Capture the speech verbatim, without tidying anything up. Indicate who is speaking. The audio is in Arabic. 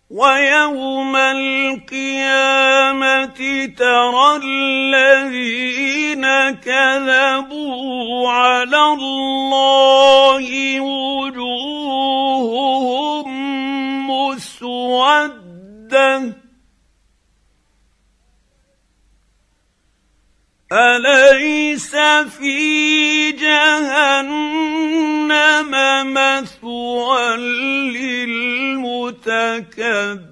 Speaker 1: ويوم القيامه ترى الذين كذبوا على الله وجوههم مسوده أليس في جهنم مثوى للمتكبرين